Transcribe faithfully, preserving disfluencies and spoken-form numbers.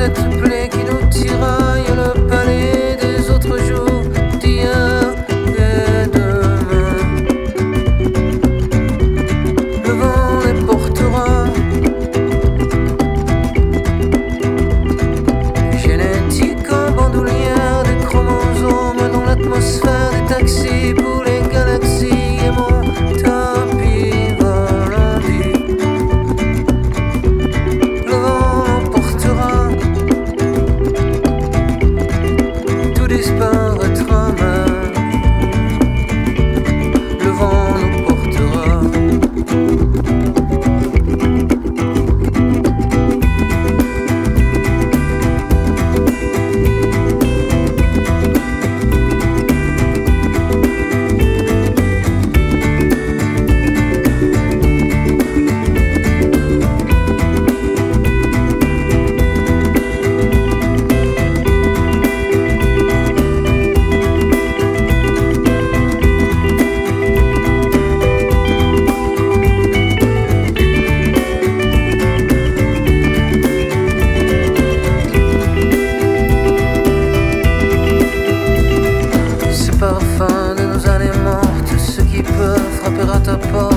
cette plaie qui nous tiraille le palais des autres jours, d'hier et demain. Le vent les portera, génétique en bandoulière des chromosomes dans l'atmosphère des taxis pour les galaxies et mon tapis volandi. Le vent portera, tout disparaîtra même. Le vent nous portera. Parfum de nos années mortes, ceux qui peuvent frapper à ta porte.